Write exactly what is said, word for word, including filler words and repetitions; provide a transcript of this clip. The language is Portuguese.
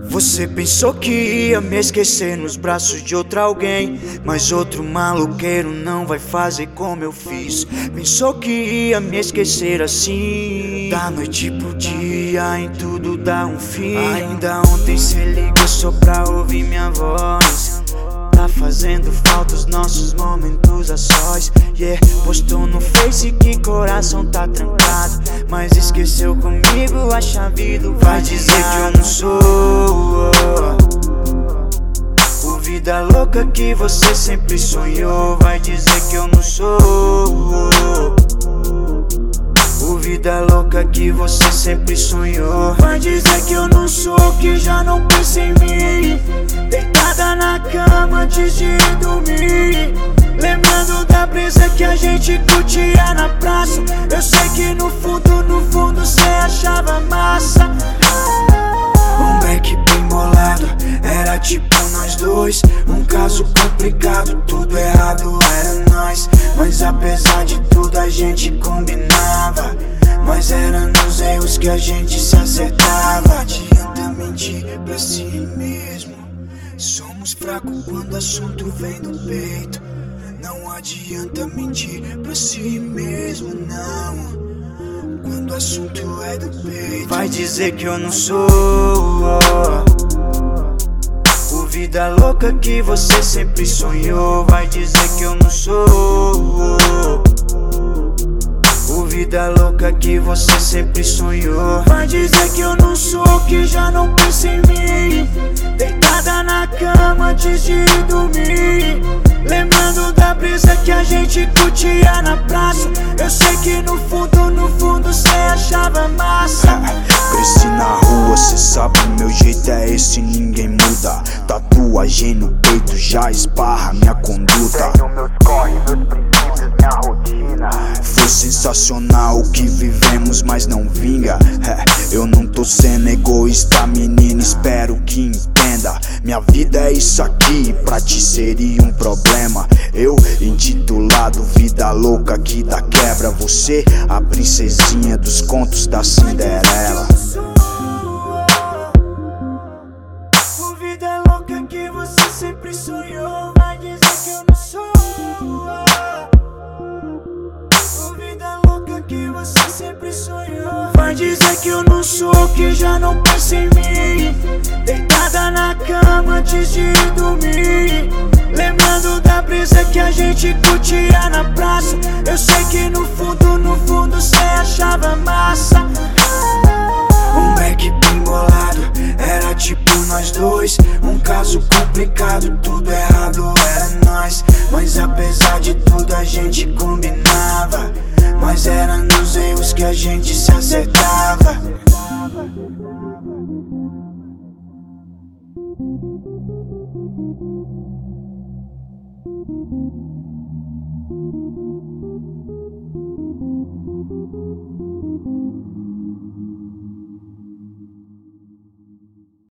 Você pensou que ia me esquecer nos braços de outro alguém, mas outro maloqueiro não vai fazer como eu fiz. Pensou que ia me esquecer assim, da noite pro dia em tudo dá um fim. Ainda ontem cê ligou só pra ouvir minha voz. Tá fazendo falta os nossos momentos a sós, yeah. Postou no Face que coração tá trancado, mas esqueceu comigo a chave do vai dizer que eu não sou o vida louca que você sempre sonhou. Vai dizer que eu não sou o vida louca que você sempre sonhou. Vai dizer que eu não sou, que já não pensa em mim, deitada na cama antes de dormir, lembrando da brisa que a gente curtia na praça. Eu sei que no fundo, no fundo cê achava massa. Um back bem bolado, era tipo nós dois. Um caso complicado, tudo errado era nós. Mas apesar de tudo a gente combinava, mas era nos erros que a gente se acertava. Adianta mentir pra si mesmo, somos fracos quando o assunto vem do peito. Não adianta mentir pra si mesmo, não, quando o assunto é do peito. Vai dizer que eu não sou o vida louca que você sempre sonhou. Vai dizer que eu não sou o vida louca que você sempre sonhou. Vai dizer que eu não sou, que já não pensa em mim, deitada na cama antes de dormir, lembrando da brisa que a gente curtia na praça. Eu sei que no fundo, no fundo cê achava massa. Cresci na rua, cê sabe meu jeito é esse, ninguém muda. Tatuagem no peito já esbarra minha conduta. Tenho meus corre, meus princípios, minha rotina. Foi sensacional o que vivemos, mas não vinga. É, eu não tô sendo egoísta, menina, espero que entenda. Minha vida é isso aqui, pra ti seria um problema. Eu, intitulado Vida Louca que dá quebra. Você, a princesinha dos contos da Cinderela. O vida louca que você sempre sonhou. Vai dizer que eu não sou o vida louca que você sempre sonhou. Vai dizer que eu não sou, que já não pensa em mim, deitada na cama antes de dormir, lembrando da brisa que a gente curtia na praça. Eu sei que no fundo, no fundo cê achava massa. Um back bem bolado, era tipo nós dois. Um caso complicado, tudo errado era nós. Mas apesar de tudo a gente combinava, mas era nos erros que a gente se acertava. Thank you.